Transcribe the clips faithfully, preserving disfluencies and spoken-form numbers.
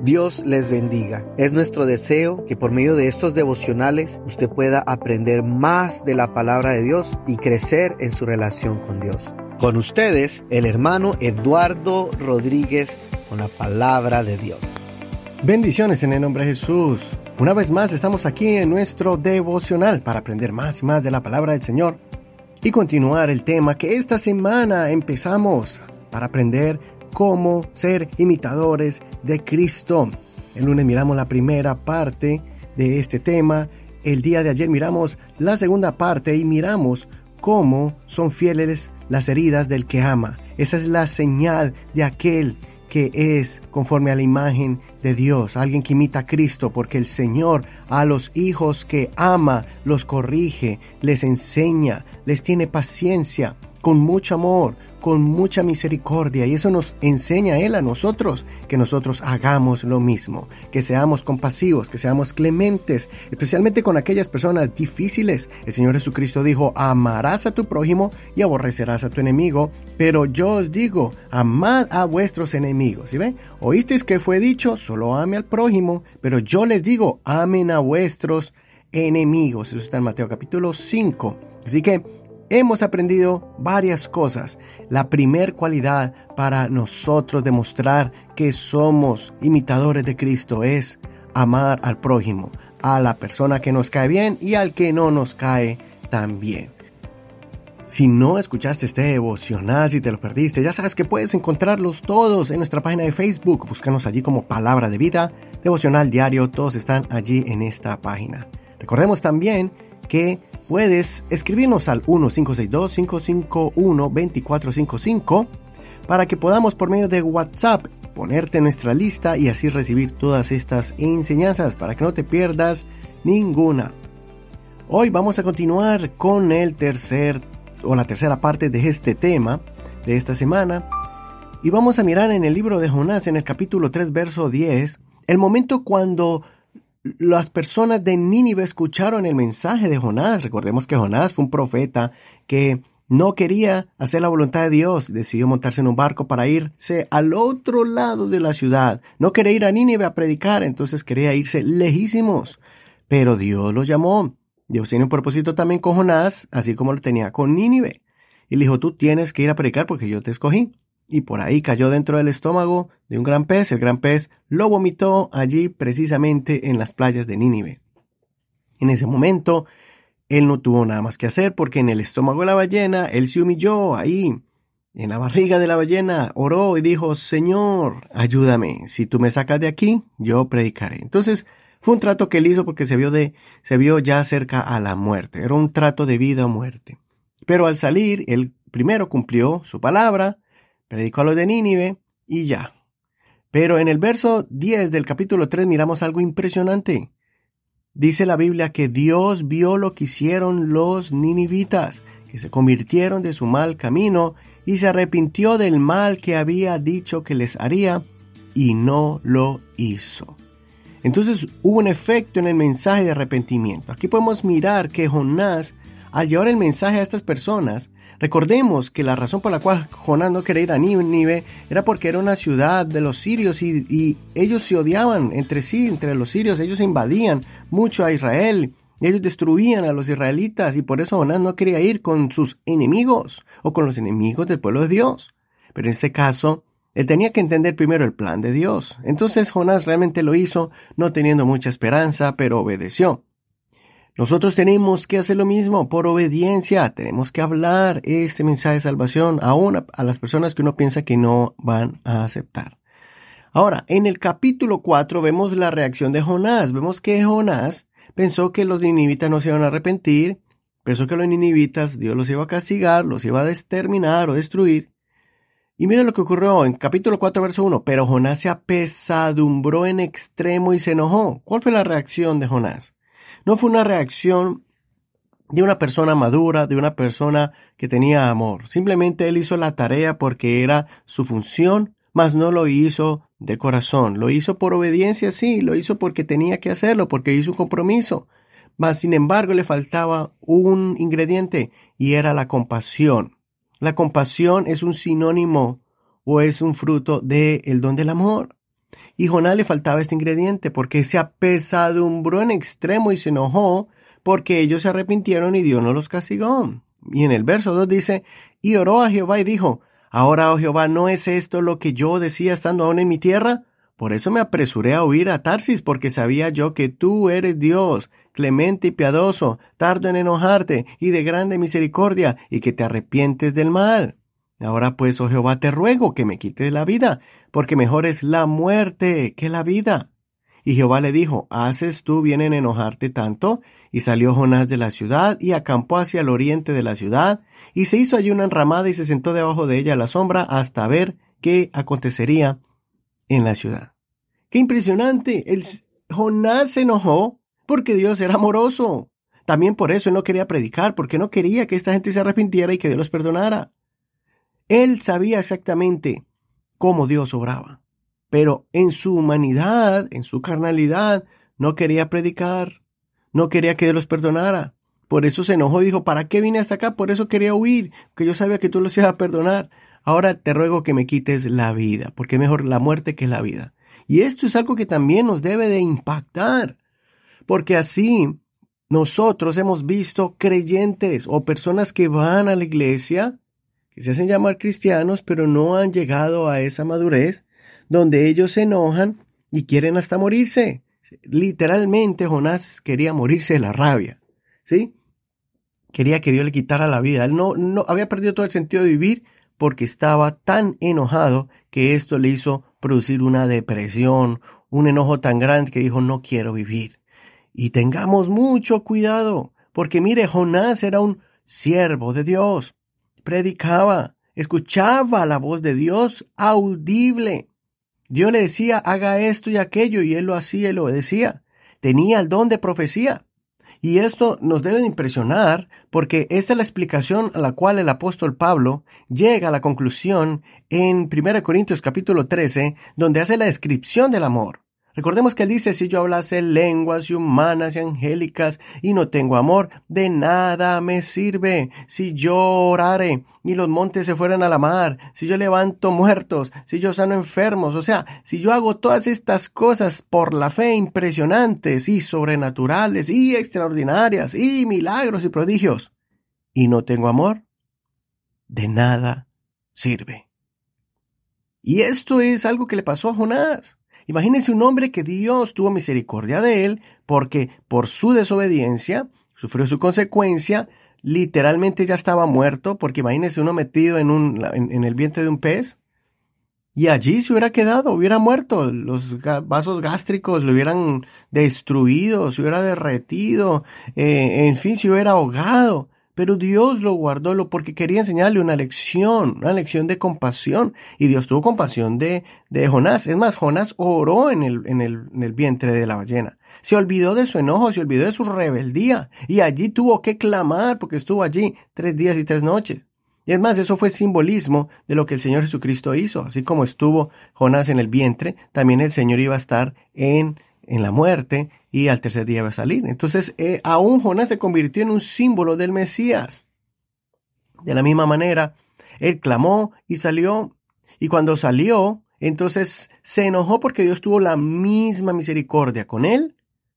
Dios les bendiga. Es nuestro deseo que por medio de estos devocionales usted pueda aprender más de la palabra de Dios y crecer en su relación con Dios. Con ustedes, el hermano Eduardo Rodríguez con la palabra de Dios. Bendiciones en el nombre de Jesús. Una vez más estamos aquí en nuestro devocional para aprender más y más de la palabra del Señor y continuar el tema que esta semana empezamos para aprender cómo ser imitadores de Cristo. El lunes miramos la primera parte de este tema. El día de ayer miramos la segunda parte y miramos cómo son fieles las heridas del que ama. Esa es la señal de aquel que es conforme a la imagen de Dios, alguien que imita a Cristo, porque el Señor a los hijos que ama los corrige, les enseña, les tiene paciencia, con mucho amor, con mucha misericordia, y eso nos enseña Él a nosotros, que nosotros hagamos lo mismo, que seamos compasivos, que seamos clementes, especialmente con aquellas personas difíciles. El Señor Jesucristo dijo, amarás a tu prójimo y aborrecerás a tu enemigo, pero yo os digo, amad a vuestros enemigos. ¿Sí ven? Oísteis que fue dicho, solo ame al prójimo, pero yo les digo, amen a vuestros enemigos. Eso está en Mateo capítulo cinco. Así que hemos aprendido varias cosas. La primer cualidad para nosotros demostrar que somos imitadores de Cristo es amar al prójimo, a la persona que nos cae bien y al que no nos cae tan bien. Si no escuchaste este devocional, si te lo perdiste, ya sabes que puedes encontrarlos todos en nuestra página de Facebook. Búscanos allí como Palabra de Vida, Devocional Diario, todos están allí en esta página. Recordemos también que puedes escribirnos al uno cinco seis dos, cinco cinco uno, dos cuatro cinco cinco para que podamos por medio de WhatsApp ponerte en nuestra lista y así recibir todas estas enseñanzas para que no te pierdas ninguna. Hoy vamos a continuar con el tercer o la tercera parte de este tema de esta semana y vamos a mirar en el libro de Jonás en el capítulo tres verso diez el momento cuando las personas de Nínive escucharon el mensaje de Jonás. Recordemos que Jonás fue un profeta que no quería hacer la voluntad de Dios. Decidió montarse en un barco para irse al otro lado de la ciudad. No quería ir a Nínive a predicar, entonces quería irse lejísimos. Pero Dios lo llamó. Dios tiene un propósito también con Jonás, así como lo tenía con Nínive. Y le dijo, tú tienes que ir a predicar porque yo te escogí. Y por ahí cayó dentro del estómago de un gran pez. El gran pez lo vomitó allí precisamente en las playas de Nínive. En ese momento, él no tuvo nada más que hacer porque en el estómago de la ballena, él se humilló ahí. En la barriga de la ballena oró y dijo, Señor, ayúdame. Si tú me sacas de aquí, yo predicaré. Entonces, fue un trato que él hizo porque se vio, de, se vio ya cerca a la muerte. Era un trato de vida o muerte. Pero al salir, él primero cumplió su palabra, predicó a los de Nínive y ya. Pero en el verso diez del capítulo tres miramos algo impresionante. Dice la Biblia que Dios vio lo que hicieron los ninivitas, que se convirtieron de su mal camino y se arrepintió del mal que había dicho que les haría y no lo hizo. Entonces hubo un efecto en el mensaje de arrepentimiento. Aquí podemos mirar que Jonás, al llevar el mensaje a estas personas, recordemos que la razón por la cual Jonás no quería ir a Nínive era porque era una ciudad de los sirios y, y ellos se odiaban entre sí, entre los sirios. Ellos invadían mucho a Israel y ellos destruían a los israelitas y por eso Jonás no quería ir con sus enemigos o con los enemigos del pueblo de Dios. Pero en este caso, él tenía que entender primero el plan de Dios. Entonces Jonás realmente lo hizo no teniendo mucha esperanza, pero obedeció. Nosotros tenemos que hacer lo mismo por obediencia. Tenemos que hablar ese mensaje de salvación aún a, a las personas que uno piensa que no van a aceptar. Ahora, en el capítulo cuatro vemos la reacción de Jonás. Vemos que Jonás pensó que los ninivitas no se iban a arrepentir. Pensó que los ninivitas Dios los iba a castigar, los iba a exterminar o destruir. Y miren lo que ocurrió en capítulo cuatro, verso uno. Pero Jonás se apesadumbró en extremo y se enojó. ¿Cuál fue la reacción de Jonás? No fue una reacción de una persona madura, de una persona que tenía amor. Simplemente él hizo la tarea porque era su función, mas no lo hizo de corazón. Lo hizo por obediencia, sí, lo hizo porque tenía que hacerlo, porque hizo un compromiso. Mas, sin embargo, le faltaba un ingrediente y era la compasión. La compasión es un sinónimo o es un fruto del don del amor. Y Jonás le faltaba este ingrediente porque se apesadumbró en extremo y se enojó porque ellos se arrepintieron y Dios no los castigó. Y en el verso dos dice, y oró a Jehová y dijo, ahora, oh Jehová, ¿no es esto lo que yo decía estando aún en mi tierra? Por eso me apresuré a huir a Tarsis, porque sabía yo que tú eres Dios, clemente y piadoso, tardo en enojarte y de grande misericordia, y que te arrepientes del mal. Ahora pues, oh Jehová, te ruego que me quites la vida, porque mejor es la muerte que la vida. Y Jehová le dijo, ¿haces tú bien en enojarte tanto? Y salió Jonás de la ciudad, y acampó hacia el oriente de la ciudad, y se hizo allí una enramada, y se sentó debajo de ella a la sombra, hasta ver qué acontecería en la ciudad. ¡Qué impresionante! El Jonás se enojó porque Dios era amoroso. También por eso él no quería predicar, porque no quería que esta gente se arrepintiera y que Dios los perdonara. Él sabía exactamente cómo Dios obraba, pero en su humanidad, en su carnalidad, no quería predicar, no quería que Dios los perdonara. Por eso se enojó y dijo, ¿para qué vine hasta acá? Por eso quería huir, porque yo sabía que tú los ibas a perdonar. Ahora te ruego que me quites la vida, porque es mejor la muerte que la vida. Y esto es algo que también nos debe de impactar, porque así nosotros hemos visto creyentes o personas que van a la iglesia, que se hacen llamar cristianos, pero no han llegado a esa madurez, donde ellos se enojan y quieren hasta morirse. Literalmente Jonás quería morirse de la rabia, ¿sí? Quería que Dios le quitara la vida. Él no, no había perdido todo el sentido de vivir porque estaba tan enojado que esto le hizo producir una depresión, un enojo tan grande que dijo, no quiero vivir. Y tengamos mucho cuidado, porque mire, Jonás era un siervo de Dios. Predicaba, escuchaba la voz de Dios audible. Dios le decía, haga esto y aquello, y él lo hacía y lo obedecía. Tenía el don de profecía. Y esto nos debe de impresionar, porque esta es la explicación a la cual el apóstol Pablo llega a la conclusión en primera Corintios capítulo trece, donde hace la descripción del amor. Recordemos que él dice, si yo hablase lenguas y humanas y angélicas y no tengo amor, de nada me sirve. Si yo orare y los montes se fueran a la mar, si yo levanto muertos, si yo sano enfermos, o sea, si yo hago todas estas cosas por la fe impresionantes y sobrenaturales y extraordinarias y milagros y prodigios, y no tengo amor, de nada sirve. Y esto es algo que le pasó a Jonás. Imagínense un hombre que Dios tuvo misericordia de él porque por su desobediencia sufrió su consecuencia, literalmente ya estaba muerto, porque imagínense uno metido en, un, en, en el vientre de un pez y allí se hubiera quedado, hubiera muerto, los vasos gástricos lo hubieran destruido, se hubiera derretido, eh, en fin, se hubiera ahogado. Pero Dios lo guardó lo porque quería enseñarle una lección, una lección de compasión. Y Dios tuvo compasión de, de Jonás. Es más, Jonás oró en el, en, el, en el vientre de la ballena. Se olvidó de su enojo, se olvidó de su rebeldía. Y allí tuvo que clamar porque estuvo allí tres días y tres noches. Y es más, eso fue simbolismo de lo que el Señor Jesucristo hizo. Así como estuvo Jonás en el vientre, también el Señor iba a estar en en la muerte y al tercer día va a salir. Entonces, eh, aún Jonás se convirtió en un símbolo del Mesías. De la misma manera, él clamó y salió. Y cuando salió, entonces se enojó porque Dios tuvo la misma misericordia con él.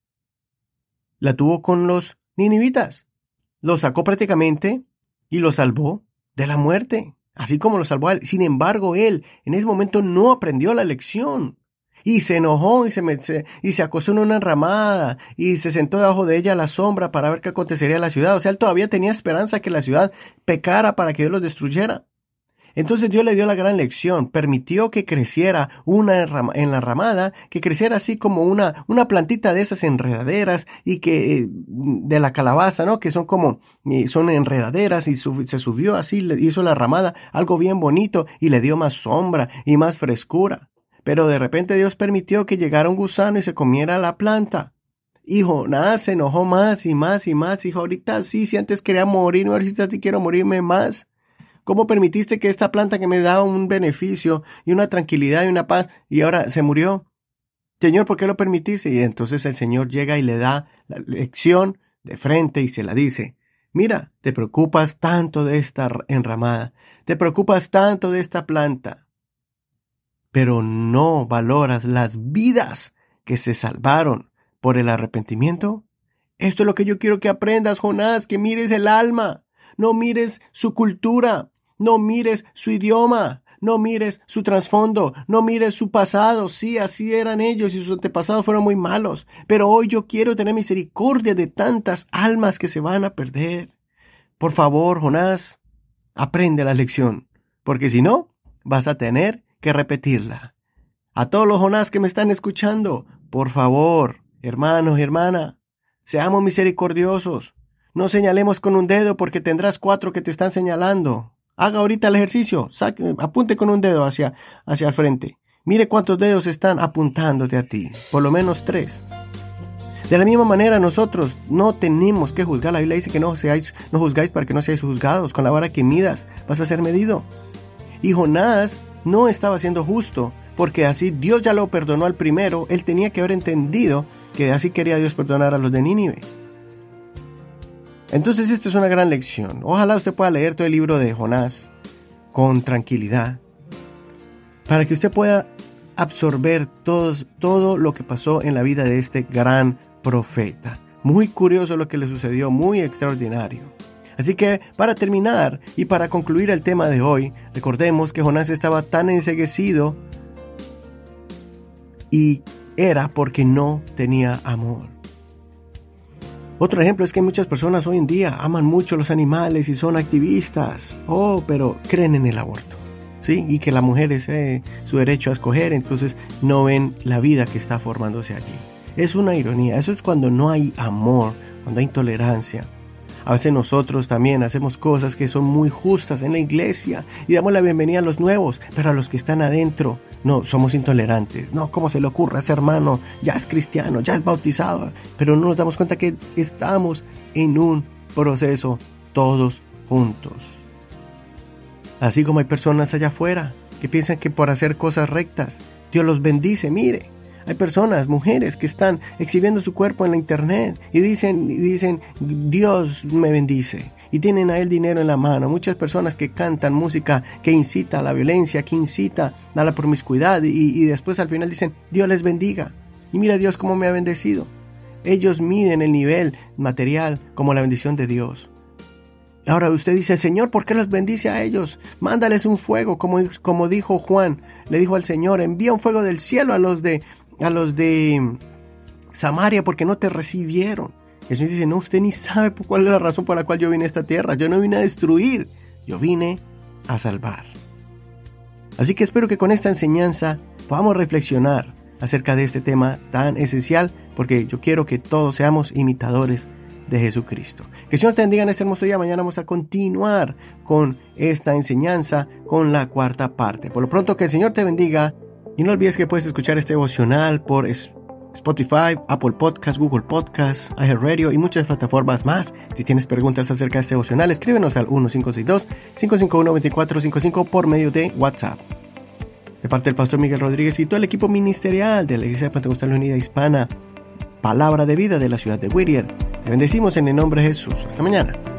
La tuvo con los ninivitas. Lo sacó prácticamente y lo salvó de la muerte. Así como lo salvó a él. Sin embargo, él en ese momento no aprendió la lección. Y se enojó y se, me, se, y se acostó en una enramada y se sentó debajo de ella a la sombra para ver qué acontecería en la ciudad. O sea, él todavía tenía esperanza que la ciudad pecara para que Dios los destruyera. Entonces Dios le dio la gran lección, permitió que creciera una en la ramada, que creciera así como una, una plantita de esas enredaderas y que de la calabaza, ¿no? Que son como, son enredaderas y sub, se subió así, le hizo la ramada algo bien bonito y le dio más sombra y más frescura. Pero de repente Dios permitió que llegara un gusano y se comiera la planta. Y Jonás se enojó más y más y más. Dijo, ahorita sí, si antes quería morirme, ahorita sí quiero morirme más. ¿Cómo permitiste que esta planta que me daba un beneficio y una tranquilidad y una paz y ahora se murió? Señor, ¿por qué lo permitiste? Y entonces el Señor llega y le da la lección de frente y se la dice. Mira, te preocupas tanto de esta enramada. Te preocupas tanto de esta planta. pero no valoras las vidas que se salvaron por el arrepentimiento. Esto es lo que yo quiero que aprendas, Jonás, que mires el alma, no mires su cultura, no mires su idioma, no mires su trasfondo, no mires su pasado. Sí, así eran ellos y sus antepasados fueron muy malos. Pero hoy yo quiero tener misericordia de tantas almas que se van a perder. Por favor, Jonás, aprende la lección, porque si no, vas a tener que repetirla. A todos los Jonás que me están escuchando, por favor, hermanos y hermanas, seamos misericordiosos. No señalemos con un dedo porque tendrás cuatro que te están señalando. Haga ahorita el ejercicio, saque, apunte con un dedo hacia, hacia el frente. Mire cuántos dedos están apuntándote a ti, por lo menos tres. De la misma manera nosotros no tenemos que juzgar. La Biblia dice que no, seáis, no juzgáis para que no seáis juzgados. Con la vara que midas vas a ser medido. Y Jonás no estaba siendo justo, porque así Dios ya lo perdonó al primero. Él tenía que haber entendido que así quería Dios perdonar a los de Nínive. Entonces esta es una gran lección. Ojalá usted pueda leer todo el libro de Jonás con tranquilidad, para que usted pueda absorber todo, todo lo que pasó en la vida de este gran profeta. Muy curioso lo que le sucedió, muy extraordinario. Así que para terminar y para concluir el tema de hoy, recordemos que Jonás estaba tan enceguecido y era porque no tenía amor. Otro ejemplo es que muchas personas hoy en día aman mucho los animales y son activistas. Oh, pero creen en el aborto, ¿sí? Y que la mujer es eh, su derecho a escoger, entonces no ven la vida que está formándose allí. Es una ironía. Eso es cuando no hay amor, cuando hay intolerancia. A veces nosotros también hacemos cosas que son muy justas en la iglesia y damos la bienvenida a los nuevos, pero a los que están adentro no, somos intolerantes. No, ¿cómo se le ocurre a ese hermano? Ya es cristiano, ya es bautizado, pero no nos damos cuenta que estamos en un proceso todos juntos. Así como hay personas allá afuera que piensan que por hacer cosas rectas Dios los bendice. Mire, hay personas, mujeres que están exhibiendo su cuerpo en la internet y dicen, y dicen Dios me bendice, y tienen a él dinero en la mano. Muchas personas que cantan música que incita a la violencia, que incita a la promiscuidad, y, y después al final dicen Dios les bendiga, y mira Dios cómo me ha bendecido. Ellos miden el nivel material como la bendición de Dios. Ahora usted dice, Señor, ¿por qué los bendice a ellos? Mándales un fuego, como, como dijo Juan, le dijo al Señor, envía un fuego del cielo a los de a los de Samaria porque no te recibieron. Y el Señor dice, no, usted ni sabe cuál es la razón por la cual yo vine a esta tierra. Yo no vine a destruir, yo vine a salvar. Así que espero que con esta enseñanza podamos reflexionar acerca de este tema tan esencial, porque yo quiero que todos seamos imitadores de Jesucristo. Que el Señor te bendiga en este hermoso día. Mañana vamos a continuar con esta enseñanza, con la cuarta parte. Por lo pronto, que el Señor te bendiga. Y no olvides que puedes escuchar este devocional por Spotify, Apple Podcasts, Google Podcasts, iHeartRadio y muchas plataformas más. Si tienes preguntas acerca de este devocional, escríbenos al uno cinco seis dos, cinco cinco uno, dos cuatro cinco cinco por medio de WhatsApp. De parte del pastor Miguel Rodríguez y todo el equipo ministerial de la Iglesia Pentecostal Unida Hispana, Palabra de Vida de la ciudad de Whittier. Te bendecimos en el nombre de Jesús. Hasta mañana.